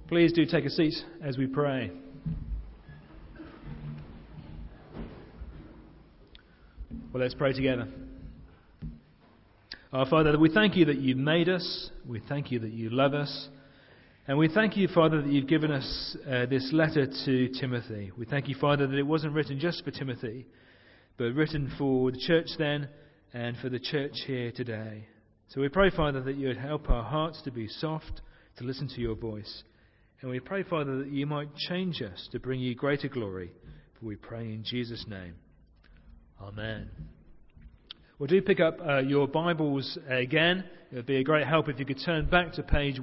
Please do take a seat as we pray. Well, let's pray together. Our Father, we thank you that you made us. We thank you that you love us. And we thank you, Father, that you've given us this letter to Timothy. We thank you, Father, that it wasn't written just for Timothy, but written for the church then and for the church here today. So we pray, Father, that you would help our hearts to be soft, to listen to your voice. And we pray, Father, that you might change us to bring you greater glory. For we pray in Jesus' name. Amen. Well, do pick up your Bibles again. It would be a great help if you could turn back to page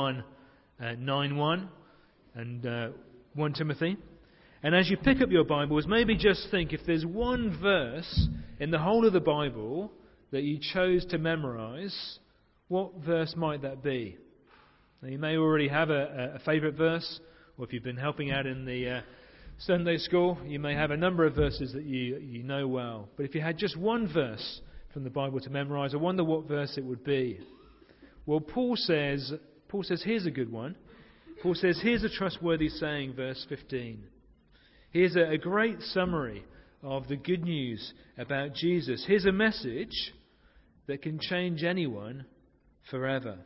1191 and 1 Timothy. And as you pick up your Bibles, maybe just think if there's one verse in the whole of the Bible that you chose to memorize, what verse might that be? Now, you may already have a favourite verse, or if you've been helping out in the Sunday school, you may have a number of verses that you know well. But if you had just one verse from the Bible to memorize, I wonder what verse it would be. Well, Paul says, here's a good one. Paul says, here's a trustworthy saying, verse 15. Here's a great summary of the good news about Jesus. Here's a message that can change anyone forever.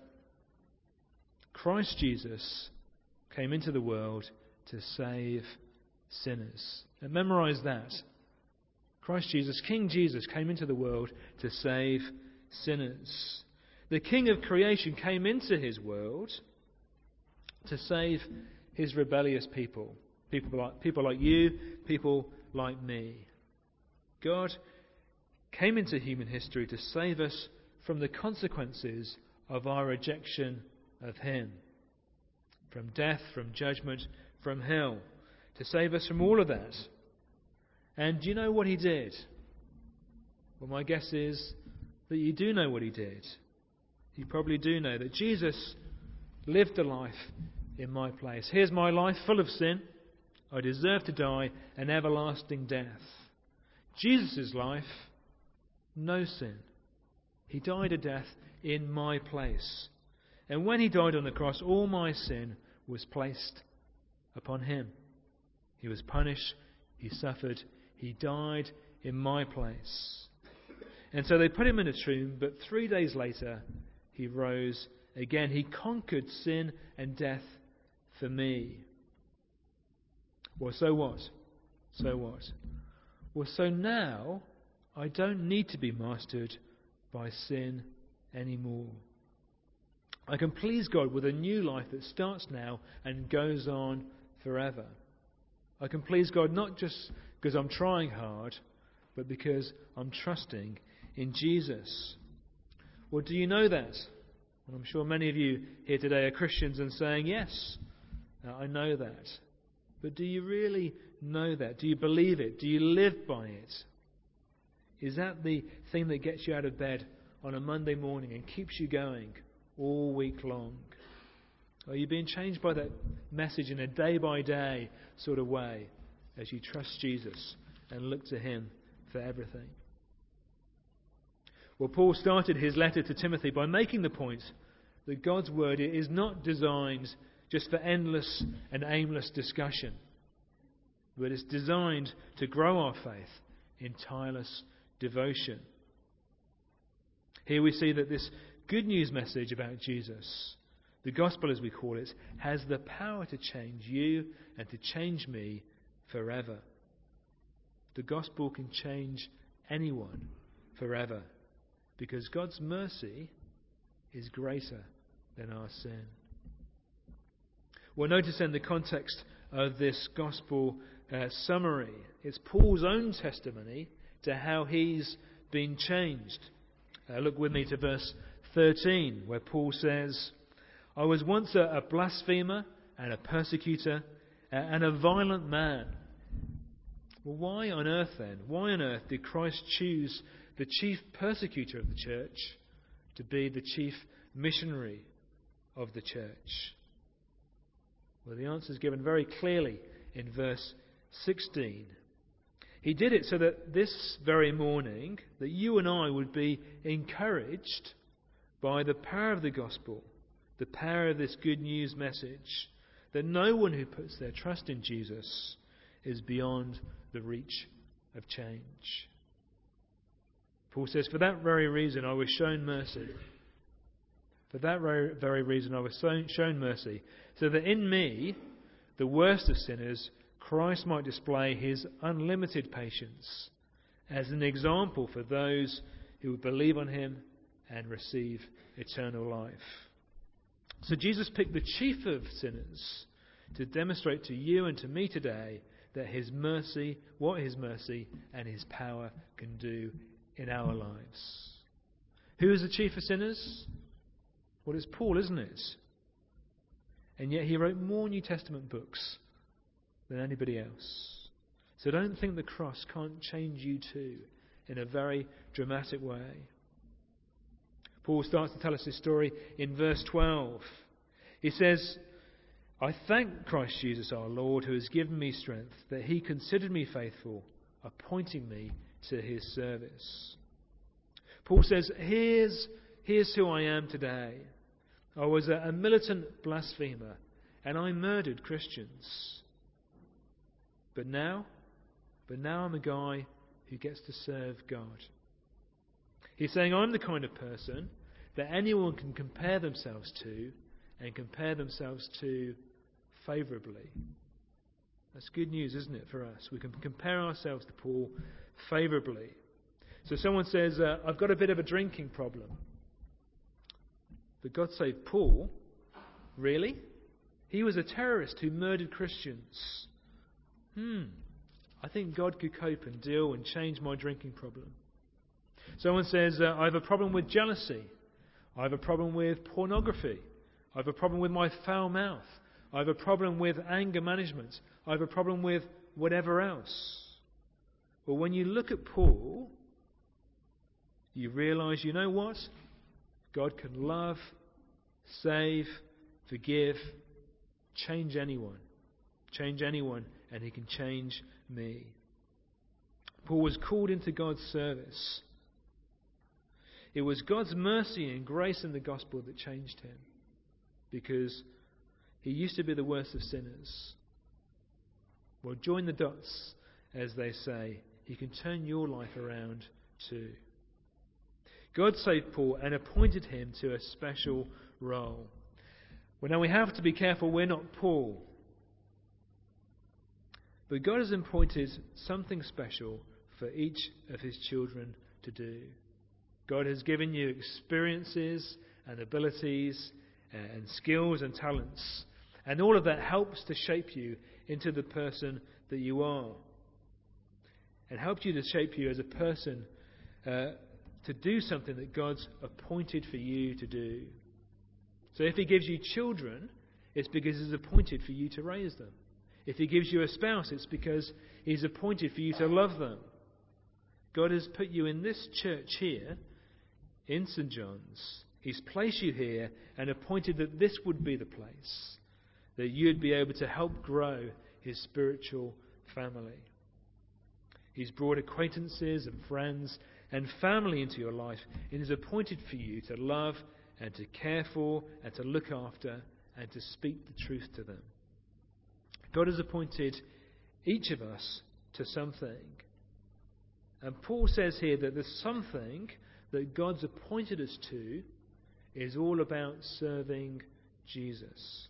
Christ Jesus came into the world to save sinners. And memorize that. Christ Jesus, King Jesus, came into the world to save sinners. The King of creation came into his world to save his rebellious people. People like you, people like me. God came into human history to save us from the consequences of our rejection of him. From death, from judgment, from hell. To save us from all of that. And do you know what he did? Well, my guess is that you do know what he did. You probably do know that Jesus lived a life in my place. Here's my life full of sin. I deserve to die an everlasting death. Jesus' life, no sin. He died a death in my place. And when he died on the cross, all my sin was placed upon him. He was punished, he suffered, he died in my place. And so they put him in a tomb, but 3 days later, he rose again. He conquered sin and death for me. Well, so what? So what? Well, so now I don't need to be mastered by sin anymore. I can please God with a new life that starts now and goes on forever. I can please God not just because I'm trying hard, but because I'm trusting in Jesus. Well, do you know that? And I'm sure many of you here today are Christians and saying, yes, I know that. But do you really know that? Do you believe it? Do you live by it? Is that the thing that gets you out of bed on a Monday morning and keeps you going all week long? Are you being changed by that message in a day-by-day sort of way as you trust Jesus and look to him for everything? Well, Paul started his letter to Timothy by making the point that God's word is not designed just for endless and aimless discussion, but it's designed to grow our faith in tireless devotion. Here we see that this good news message about Jesus, the gospel as we call it, has the power to change you and to change me forever. The gospel can change anyone forever because God's mercy is greater than our sin. Well, notice in the context of this gospel summary, it's Paul's own testimony to how he's been changed. Look with me to verse 13, where Paul says, I was once a blasphemer and a persecutor and a violent man. Well, why on earth then? Why on earth did Christ choose the chief persecutor of the church to be the chief missionary of the church? Well, the answer is given very clearly in verse 16. He did it so that this very morning, that you and I would be encouraged by the power of the gospel, the power of this good news message, that no one who puts their trust in Jesus is beyond the reach of change. Paul says, for that very reason I was shown mercy. For that very reason I was shown mercy, so that in me, the worst of sinners, Christ might display his unlimited patience as an example for those who would believe on him and receive eternal life. So Jesus picked the chief of sinners to demonstrate to you and to me today that his mercy, what his mercy and his power can do in our lives. Who is the chief of sinners? Well, it's Paul, isn't it? And yet he wrote more New Testament books than anybody else. So don't think the cross can't change you too in a very dramatic way. Paul starts to tell us his story in verse 12. He says, I thank Christ Jesus our Lord, who has given me strength, that he considered me faithful, appointing me to his service. Paul says, here's who I am today. I was a militant blasphemer, and I murdered Christians. But now I'm a guy who gets to serve God. He's saying I'm the kind of person that anyone can compare themselves to, and compare themselves to favourably. That's good news, isn't it, for us? We can compare ourselves to Paul favourably. So someone says, I've got a bit of a drinking problem. But God saved Paul? Really? He was a terrorist who murdered Christians. I think God could cope and deal and change my drinking problem. Someone says, I have a problem with jealousy. I have a problem with pornography. I have a problem with my foul mouth. I have a problem with anger management. I have a problem with whatever else. Well, when you look at Paul, you realise, you know what? God can love, save, forgive, change anyone. Change anyone, and he can change me. Paul was called into God's service. It was God's mercy and grace in the gospel that changed him, because he used to be the worst of sinners. Well, join the dots, as they say. He can turn your life around too. God saved Paul and appointed him to a special role. Well, now we have to be careful we're not Paul. But God has appointed something special for each of his children to do. God has given you experiences and abilities and skills and talents. And all of that helps to shape you into the person that you are. And helps you to shape you as a person to do something that God's appointed for you to do. So if he gives you children, it's because he's appointed for you to raise them. If he gives you a spouse, it's because he's appointed for you to love them. God has put you in this church here, in St. John's. He's placed you here and appointed that this would be the place that you'd be able to help grow his spiritual family. He's brought acquaintances and friends and family into your life and is appointed for you to love and to care for and to look after and to speak the truth to them. God has appointed each of us to something. And Paul says here that the something that God's appointed us to is all about serving Jesus.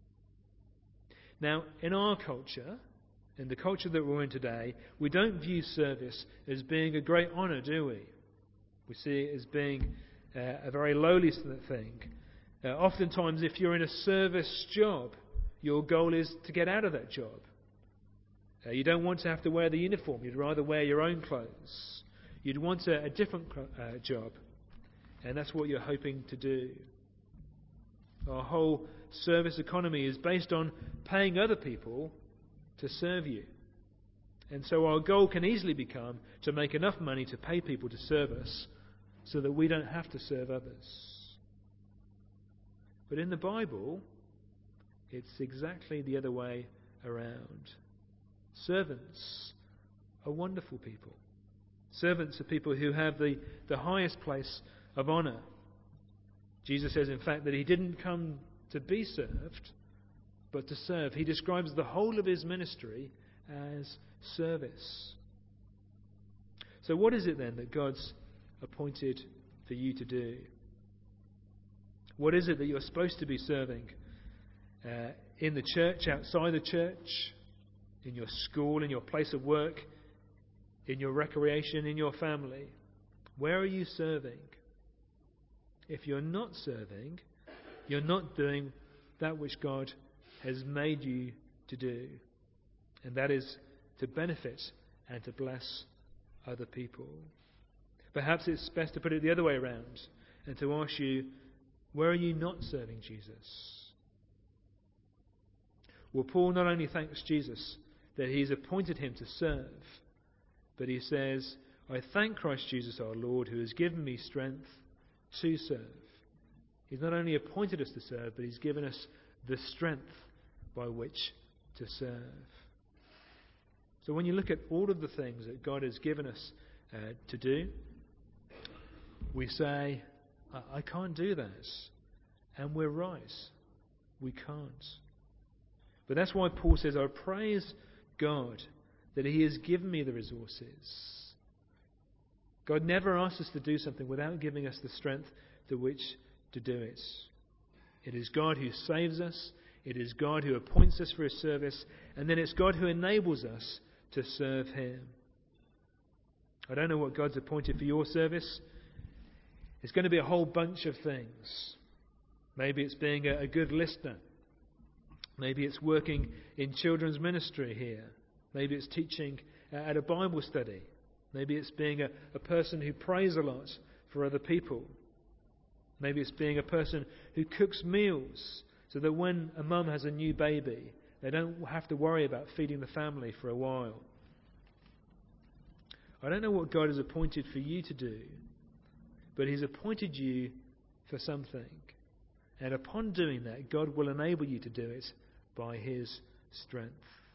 Now, in our culture, in the culture that we're in today, we don't view service as being a great honour, do we? We see it as being a very lowly thing. Oftentimes, if you're in a service job, your goal is to get out of that job. You don't want to have to wear the uniform. You'd rather wear your own clothes. You'd want a different job. And that's what you're hoping to do. Our whole service economy is based on paying other people to serve you. And so our goal can easily become to make enough money to pay people to serve us so that we don't have to serve others. But in the Bible, it's exactly the other way around. Servants are wonderful people. Servants are people who have the highest place of honour. Jesus says, in fact, that he didn't come to be served, but to serve. He describes the whole of his ministry as service. So what is it then that God's appointed for you to do? What is it that you're supposed to be serving in the church, outside the church, in your school, in your place of work, in your recreation, in your family? Where are you serving? If you're not serving, you're not doing that which God has made you to do. And that is to benefit and to bless other people. Perhaps it's best to put it the other way around and to ask you, where are you not serving Jesus? Well, Paul not only thanks Jesus that he's appointed him to serve, but he says, I thank Christ Jesus our Lord who has given me strength to serve. He's not only appointed us to serve, but he's given us the strength by which to serve. So when you look at all of the things that God has given us to do, we say, I can't do that. And we're right. We can't. But that's why Paul says, I praise God that he has given me the resources. God never asks us to do something without giving us the strength to which to do it. It is God who saves us. It is God who appoints us for his service. And then it's God who enables us to serve him. I don't know what God's appointed for your service. It's going to be a whole bunch of things. Maybe it's being a good listener. Maybe it's working in children's ministry here. Maybe it's teaching at a Bible study. Maybe it's being a person who prays a lot for other people. Maybe it's being a person who cooks meals so that when a mum has a new baby, they don't have to worry about feeding the family for a while. I don't know what God has appointed for you to do, but he's appointed you for something. And upon doing that, God will enable you to do it by his strength.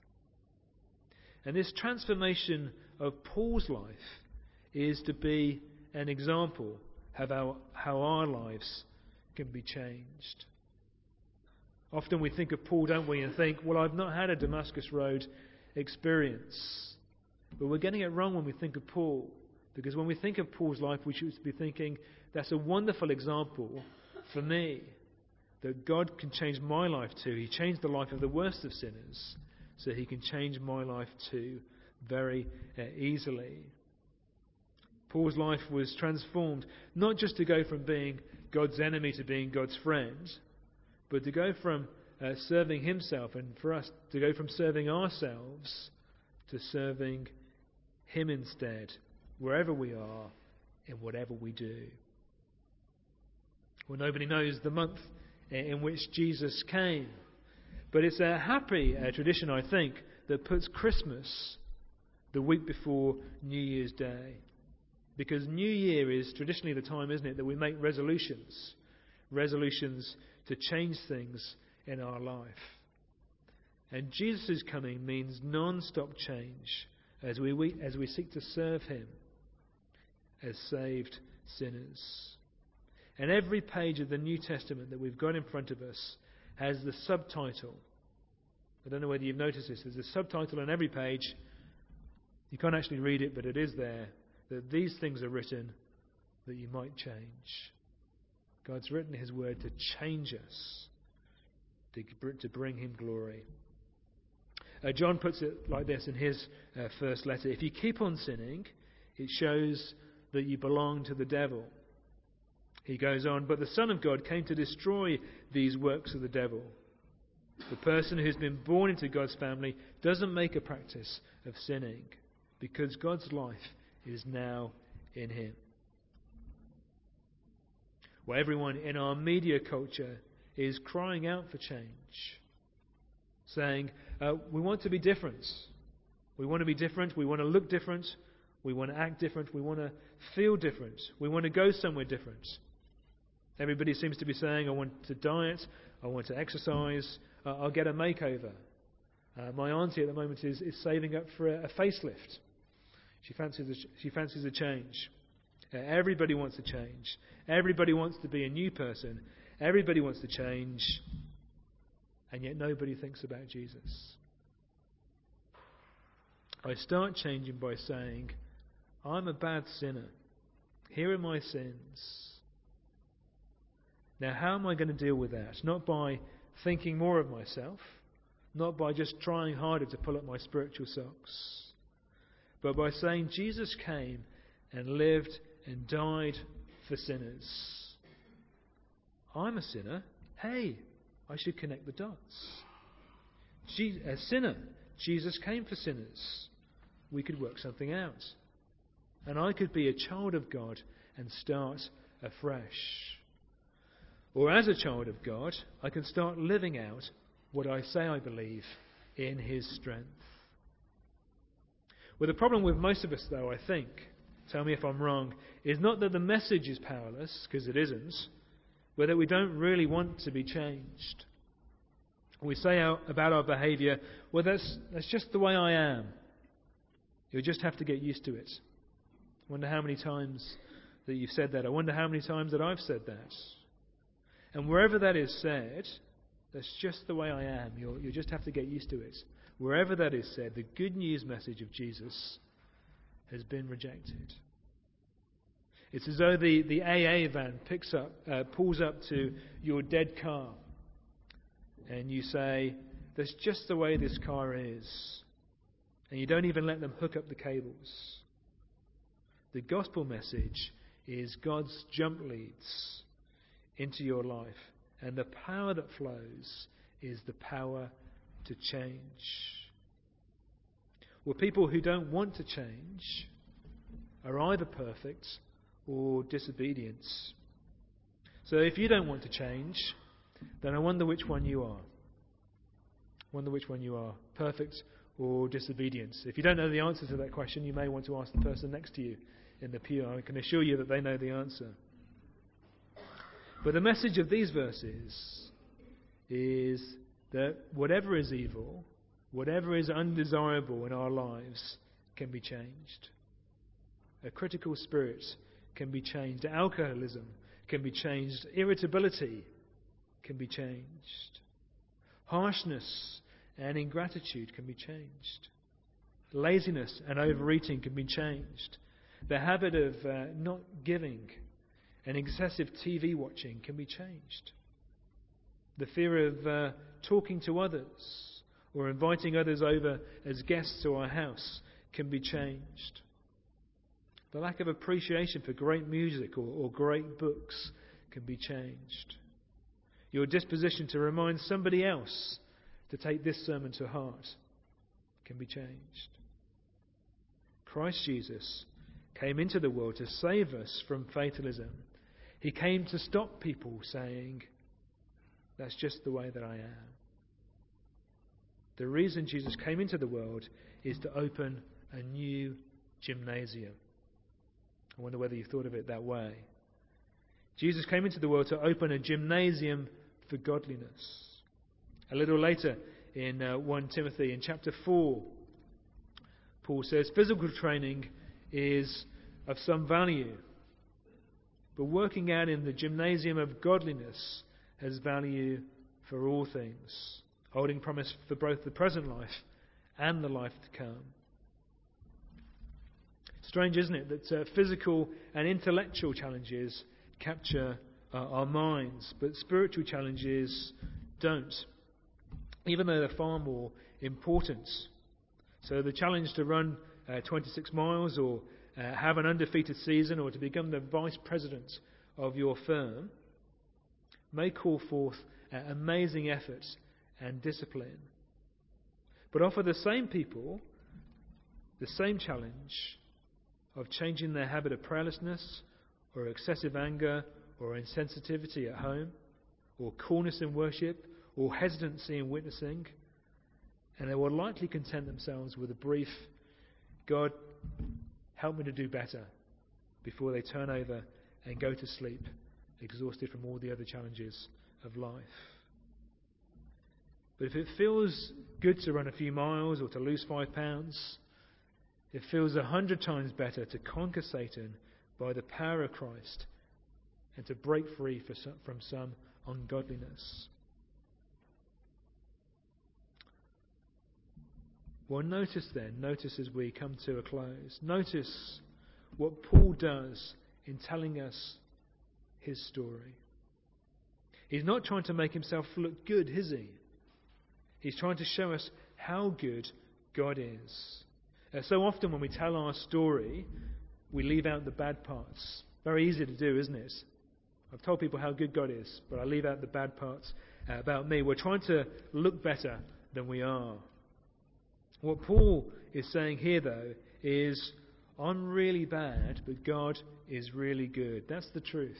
And this transformation of Paul's life is to be an example of how our lives can be changed. Often we think of Paul, don't we, and think, well, I've not had a Damascus Road experience. But we're getting it wrong when we think of Paul. Because when we think of Paul's life, we should be thinking, that's a wonderful example for me, that God can change my life too. He changed the life of the worst of sinners, so he can change my life too very easily. Paul's life was transformed, not just to go from being God's enemy to being God's friend, but to go from serving himself and for us to go from serving ourselves to serving him instead, wherever we are, in whatever we do. Well, nobody knows the month in which Jesus came, but it's a happy tradition, I think, that puts Christmas the week before New Year's Day. Because New Year is traditionally the time, isn't it, that we make resolutions to change things in our life. And Jesus' coming means non-stop change as we seek to serve him as saved sinners. And every page of the New Testament that we've got in front of us has the subtitle. I don't know whether you've noticed this. There's a subtitle on every page. You can't actually read it, but it is there. That these things are written that you might change. God's written his word to change us, to bring him glory. John puts it like this in his first letter. If you keep on sinning, it shows that you belong to the devil. He goes on, but the Son of God came to destroy these works of the devil. The person who's been born into God's family doesn't make a practice of sinning because God's life is now in him. Well, everyone in our media culture is crying out for change, saying, we want to be different. We want to be different. We want to look different. We want to act different. We want to feel different. We want to go somewhere different. Everybody seems to be saying, I want to diet. I want to exercise. I'll get a makeover. My auntie at the moment is saving up for a facelift. She fancies a change. Everybody wants to change. Everybody wants to be a new person. Everybody wants to change. and yet nobody thinks about Jesus. I start changing by saying, I'm a bad sinner. Here are my sins. Now, how am I going to deal with that? Not by thinking more of myself, not by just trying harder to pull up my spiritual socks, but by saying Jesus came and lived and died for sinners. I'm a sinner. Hey, I should connect the dots. A sinner. Jesus came for sinners. We could work something out. And I could be a child of God and start afresh. Or as a child of God, I can start living out what I say I believe in His strength. Well, the problem with most of us, though, I think, tell me if I'm wrong, is not that the message is powerless, because it isn't, but that we don't really want to be changed. We say about our behaviour, well, that's just the way I am. You'll just have to get used to it. I wonder how many times that you've said that. I wonder how many times that I've said that. And wherever that is said, that's just the way I am. You'll just have to get used to it. Wherever that is said, the good news message of Jesus has been rejected. It's as though the AA van pulls up to your dead car, and you say, that's just the way this car is. And you don't even let them hook up the cables. The gospel message is God's jump leads into your life. And the power that flows is the power to change. Well, people who don't want to change are either perfect or disobedient. So if you don't want to change, then I wonder which one you are. Wonder which one you are, perfect or disobedient. If you don't know the answer to that question, you may want to ask the person next to you in the pew. I can assure you that they know the answer. But the message of these verses is that whatever is evil, whatever is undesirable in our lives can be changed. A critical spirit can be changed. Alcoholism can be changed. Irritability can be changed. Harshness and ingratitude can be changed. Laziness and overeating can be changed. The habit of not giving and excessive TV watching can be changed. The fear of talking to others or inviting others over as guests to our house can be changed. The lack of appreciation for great music or great books can be changed. Your disposition to remind somebody else to take this sermon to heart can be changed. Christ Jesus came into the world to save us from fatalism. He came to stop people saying, that's just the way that I am. The reason Jesus came into the world is to open a new gymnasium. I wonder whether you've thought of it that way. Jesus came into the world to open a gymnasium for godliness. A little later in 1 Timothy, in chapter 4, Paul says, physical training is of some value, but working out in the gymnasium of godliness has value for all things, holding promise for both the present life and the life to come. Strange, isn't it, that physical and intellectual challenges capture our minds, but spiritual challenges don't, even though they're far more important. So the challenge to run 26 miles or have an undefeated season or to become the vice president of your firm may call forth amazing effort and discipline, but offer the same people the same challenge of changing their habit of prayerlessness or excessive anger or insensitivity at home or coolness in worship or hesitancy in witnessing, and they will likely content themselves with a brief, God, help me to do better, before they turn over and go to sleep, exhausted from all the other challenges of life. But if it feels good to run a few miles or to lose 5 pounds, it feels 100 times better to conquer Satan by the power of Christ and to break free from some ungodliness. Well, notice as we come to a close, notice what Paul does in telling us his story. He's not trying to make himself look good, is he? He's trying to show us how good God is. So often when we tell our story, we leave out the bad parts. Very easy to do, isn't it? I've told people how good God is, but I leave out the bad parts about me. We're trying to look better than we are. What Paul is saying here, though, is I'm really bad, but God is really good. That's the truth.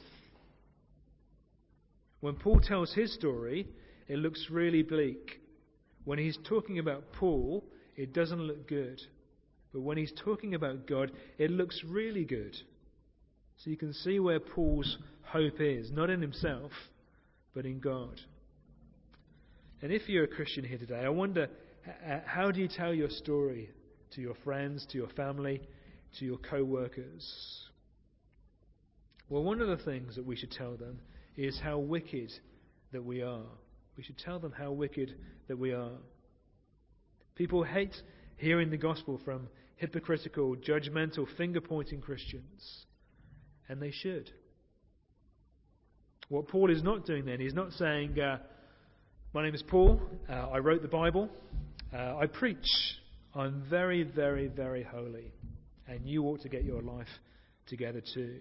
When Paul tells his story, it looks really bleak. When he's talking about Paul, it doesn't look good. But when he's talking about God, it looks really good. So you can see where Paul's hope is, not in himself, but in God. And if you're a Christian here today, I wonder, how do you tell your story to your friends, to your family, to your co-workers? Well, one of the things that we should tell them is how wicked that we are. We should tell them how wicked that we are. People hate hearing the gospel from hypocritical, judgmental, finger-pointing Christians. And they should. What Paul is not doing then, he's not saying, my name is Paul, I wrote the Bible, I preach, I'm very, very, very holy, and you ought to get your life together too.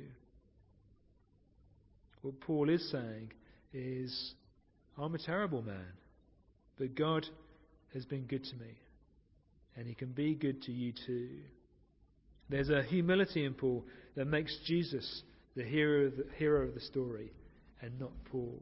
What Paul is saying is, I'm a terrible man, but God has been good to me, and he can be good to you too. There's a humility in Paul that makes Jesus the hero of the story and not Paul.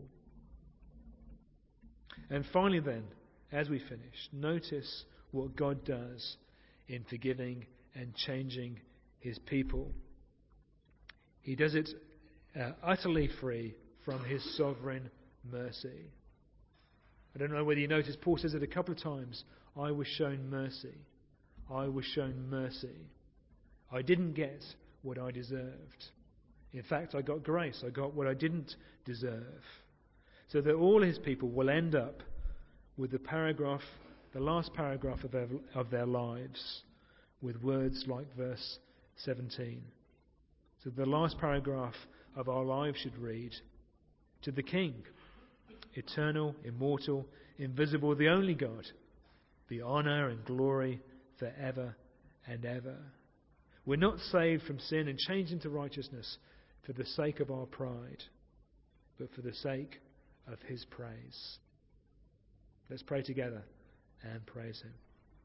And finally then, as we finish, notice what God does in forgiving and changing his people. He does it utterly free from his sovereign mercy. I don't know whether you noticed, Paul says it a couple of times, I was shown mercy. I was shown mercy. I didn't get what I deserved. In fact, I got grace. I got what I didn't deserve. So that all his people will end up with the last paragraph of their lives, with words like verse 17. So the last paragraph of our lives should read, to the King, eternal, immortal, invisible, the only God, be honour and glory forever and ever. We're not saved from sin and changed into righteousness for the sake of our pride, but for the sake of his praise. Let's pray together and praise him.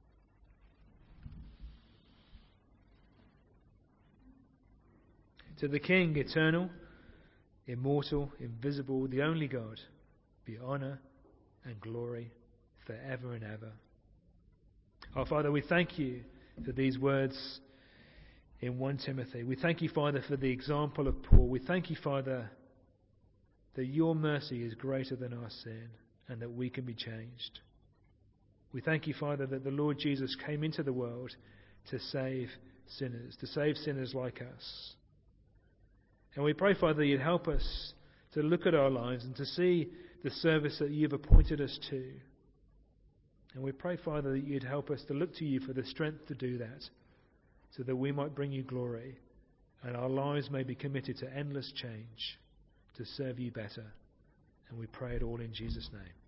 To the King, eternal, immortal, invisible, the only God, be honour and glory forever and ever. Our Father, we thank you for these words in 1 Timothy. We thank you, Father, for the example of Paul. We thank you, Father, that your mercy is greater than our sin and that we can be changed. We thank you, Father, that the Lord Jesus came into the world to save sinners like us. And we pray, Father, that you'd help us to look at our lives and to see the service that you've appointed us to. And we pray, Father, that you'd help us to look to you for the strength to do that, so that we might bring you glory and our lives may be committed to endless change to serve you better. And we pray it all in Jesus' name.